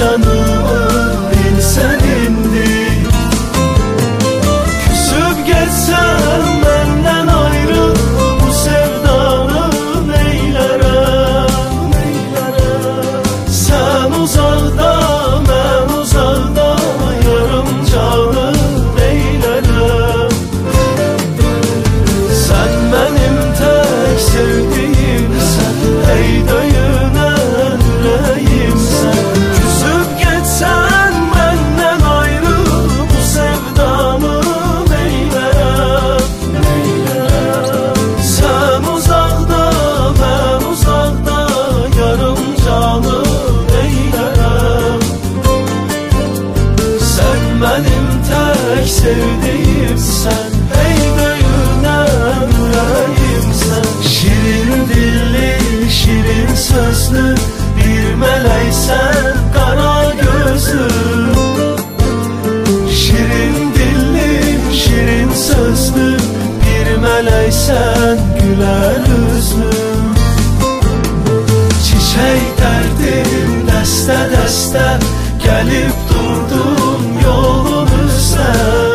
canımı bilsen indi. Küsüp geçsem benden ayrı bu sevdanı neylerem, neylerem. Sen uzakta ben uzakta yarım canı neylerem. Sen benim tek sevdiğimsen, ey döyünen yüreğimsen. Küsüp geçsen benden ayrı bu sevdanı neylerem, neylerem. Sen uzakta ben uzakta yarım canı neylerem. Sen benim tek sevdiğimsen, ey döyünen yüreğimsen. Şirin dilli şirin sözlü bir meleksen kara gözlü. Şirin dilli şirin sözlü bir meleksen güler yüzlü. Çiçek derdim dəstə dəstə gəlib durdum yolun üstə.